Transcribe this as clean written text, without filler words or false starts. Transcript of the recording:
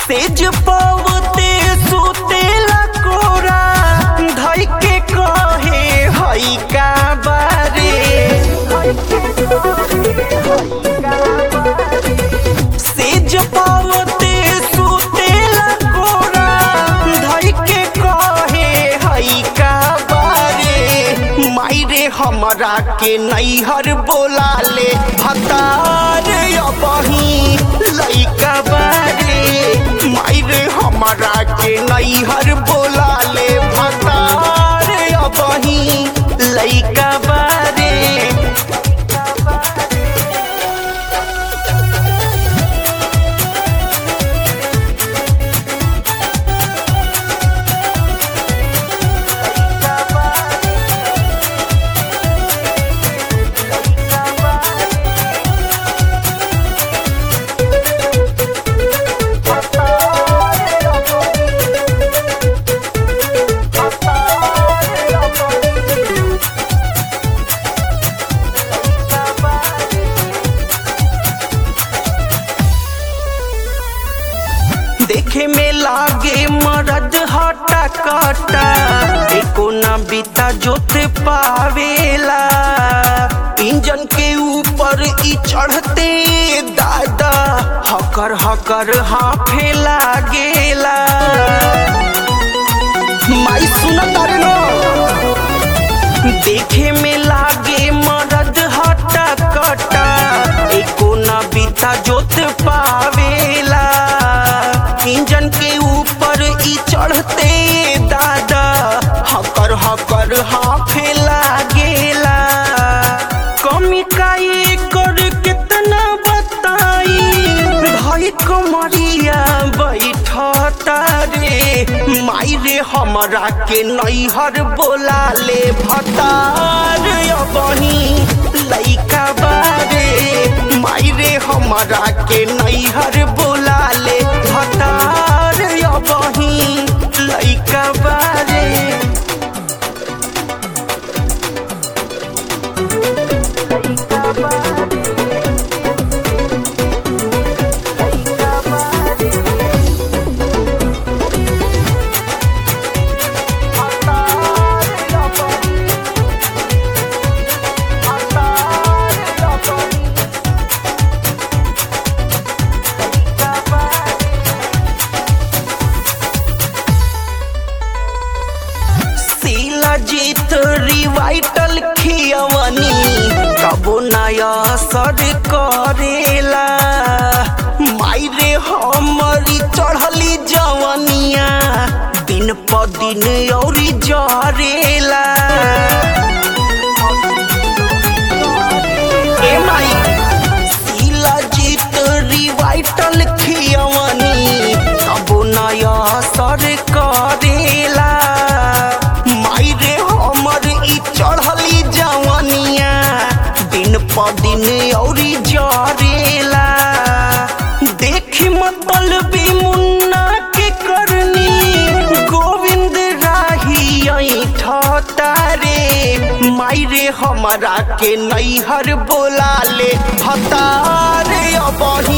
सेज पवते सुतेला कोरा धई के कहे हई का बारे। सेज पवते सुतेला कोरा धई के कहे हई का बारे। मायरे हमरा के नैहर बोला ले भतार अबही लइका बारे। मायरे हमरा के नैहर बोला ले भतार अबही लइका बारे। देखे में लागे मरद हटा कटा एको ना बीता जोते पावेला। इंजन के ऊपर ई चढ़ते दादा हकर हकर हाफे लागेला। माई सुनत तारे नो देखे में लागे मरद हटा कटा एको ना बीता जोत पावेला। इंजन के ऊपर ई चढ़ते दादा हकर हकर हाफे लागेला। कमी काई कर कितना बताई भाई कमरिया बैठता रे। मायरे हमरा के नैहर बोला ले भतार अबही लइका बारे। मायरे हमरा के नैहर बोला ले भतार अबही लइका बारे। जीत रिवाइटल खियवनी कबो नया असर करेला। मायरे हमरी चढ़ली जवनिया दिन प दिन औरी जरेला। ए माई शीला जीत रिवाइटल खियवनी कबो नया असर करेला। चढ़ली जवनिया दिन प दिन औरी जरेला। देखी मतलबी मुन्ना के करनी गोविंद राही ऐठता रे। मायरे हमरा के नैहर बोला ले भतार अबही